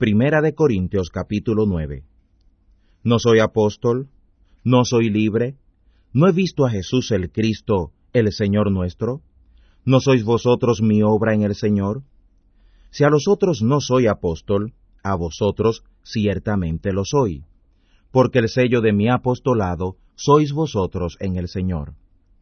Primera de Corintios capítulo 9. ¿No soy apóstol? ¿No soy libre? ¿No he visto a Jesús el Cristo, el Señor nuestro? ¿No sois vosotros mi obra en el Señor? Si a los otros no soy apóstol, a vosotros ciertamente lo soy, porque el sello de mi apostolado sois vosotros en el Señor.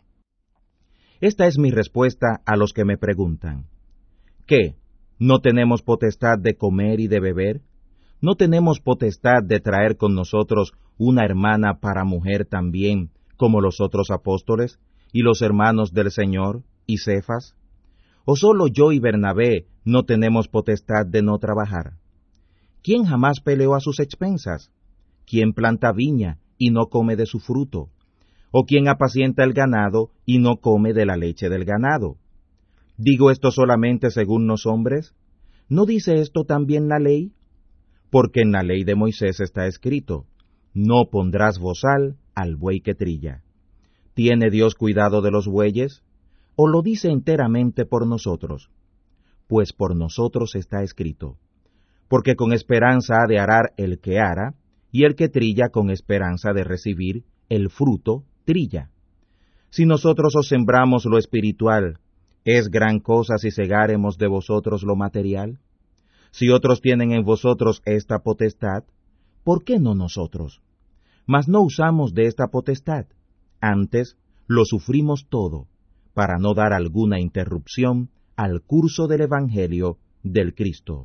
Esta es mi respuesta a los que me preguntan: ¿qué? ¿No tenemos potestad de comer y de beber? ¿No tenemos potestad de traer con nosotros una hermana para mujer también, como los otros apóstoles, y los hermanos del Señor, y Cefas? ¿O solo yo y Bernabé no tenemos potestad de no trabajar? ¿Quién jamás peleó a sus expensas? ¿Quién planta viña y no come de su fruto? ¿O quién apacienta el ganado y no come de la leche del ganado? ¿Digo esto solamente según los hombres? ¿No dice esto también la ley? Porque en la ley de Moisés está escrito: no pondrás bozal al buey que trilla. ¿Tiene Dios cuidado de los bueyes? ¿O lo dice enteramente por nosotros? Pues por nosotros está escrito: porque con esperanza ha de arar el que ara, y el que trilla con esperanza de recibir el fruto trilla. Si nosotros os sembramos lo espiritual, ¿es gran cosa si segáremos de vosotros lo material? Si otros tienen en vosotros esta potestad, ¿por qué no nosotros? Mas no usamos de esta potestad, antes lo sufrimos todo, para no dar alguna interrupción al curso del Evangelio del Cristo.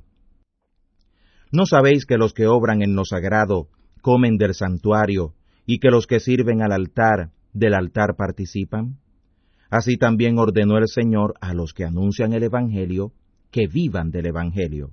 ¿No sabéis que los que obran en lo sagrado comen del santuario, y que los que sirven al altar del altar participan? Así también ordenó el Señor a los que anuncian el Evangelio, que vivan del Evangelio.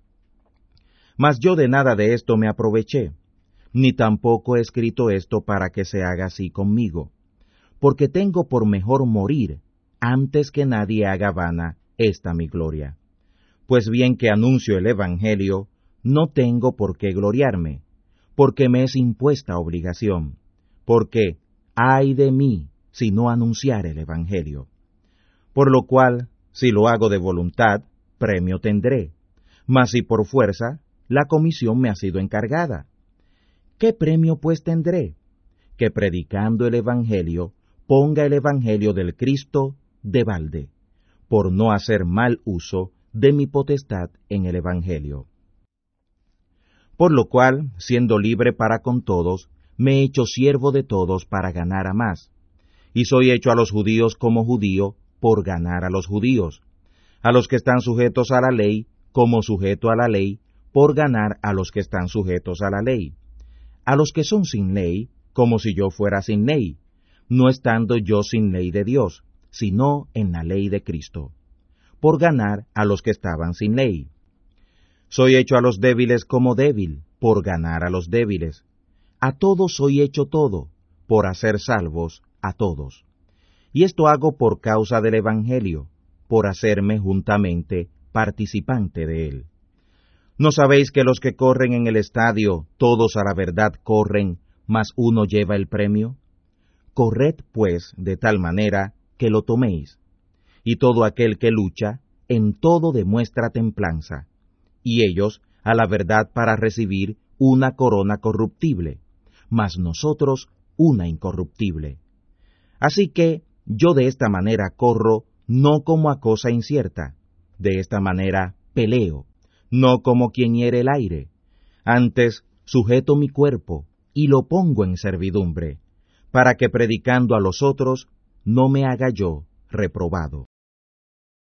Mas yo de nada de esto me aproveché, ni tampoco he escrito esto para que se haga así conmigo, porque tengo por mejor morir antes que nadie haga vana esta mi gloria. Pues bien que anuncio el Evangelio, no tengo por qué gloriarme, porque me es impuesta obligación, porque ay de mí si no anunciar el Evangelio. Por lo cual, si lo hago de voluntad, premio tendré, mas si por fuerza, la comisión me ha sido encargada. ¿Qué premio pues tendré? Que predicando el Evangelio, ponga el Evangelio del Cristo de balde, por no hacer mal uso de mi potestad en el Evangelio. Por lo cual, siendo libre para con todos, me he hecho siervo de todos para ganar a más. Y soy hecho a los judíos como judío por ganar a los judíos, a los que están sujetos a la ley como sujeto a la ley, por ganar a los que están sujetos a la ley, a los que son sin ley, como si yo fuera sin ley, no estando yo sin ley de Dios, sino en la ley de Cristo, por ganar a los que estaban sin ley. Soy hecho a los débiles como débil, por ganar a los débiles. A todos soy hecho todo, por hacer salvos a todos. Y esto hago por causa del Evangelio, por hacerme juntamente participante de él. ¿No sabéis que los que corren en el estadio, todos a la verdad corren, mas uno lleva el premio? Corred, pues, de tal manera que lo toméis. Y todo aquel que lucha, en todo demuestra templanza. Y ellos, a la verdad para recibir una corona corruptible, mas nosotros una incorruptible. Así que yo de esta manera corro, no como a cosa incierta, de esta manera peleo, no como quien hiere el aire, antes sujeto mi cuerpo y lo pongo en servidumbre, para que predicando a los otros no me haga yo reprobado.